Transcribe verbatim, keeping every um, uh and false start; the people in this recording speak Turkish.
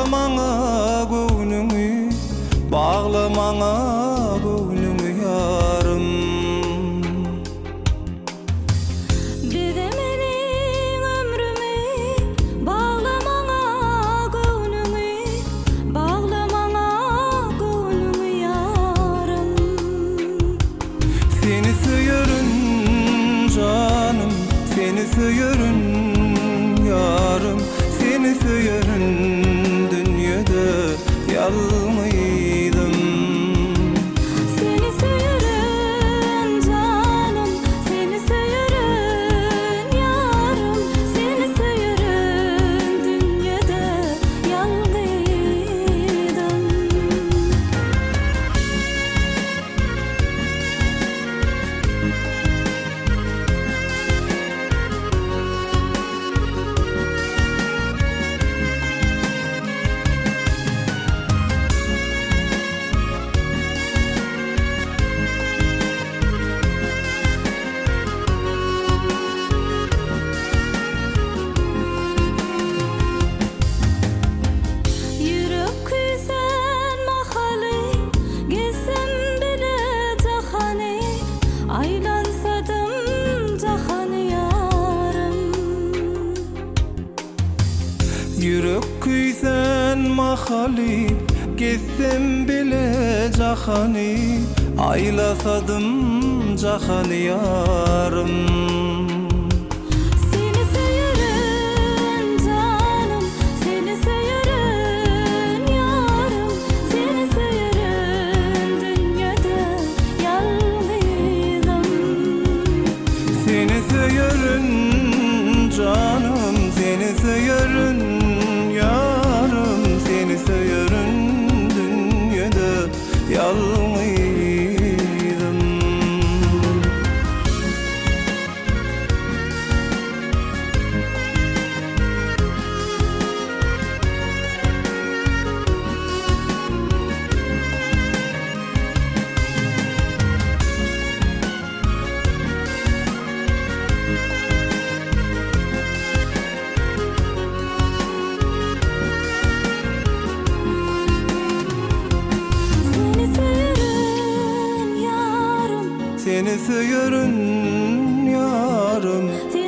Bağlamağa göwnüňi, bağlamağa göwnüňi ýarym. Dede meniň ömrümi bağlamağa göwnüňi, bağlamağa göwnüňi ýarym. Seni söýerin canım, seni söýerin ýarym, seni söýerin dünýede ýalňyzdym. Seni söýerin canım, seni söýerin ýarym, seni söýerin dünýede ýalňyzdym. Yürek küsen mahaly, gezsem bile jahany, aylansadım jahany ýarym. Yürek küýsen mahaly, gezsem bile jahany, aylasadım jahany ýarym. Seni söýerin canım, seni söýerin ýarym, seni söýerin dünýede ýalňyzdym. Seni söýerin canım, seni söýerin ýarym, seni söýerin dünýede ýalňyzdym. Seni söýerin ýarym, Seni söýerin ýarym,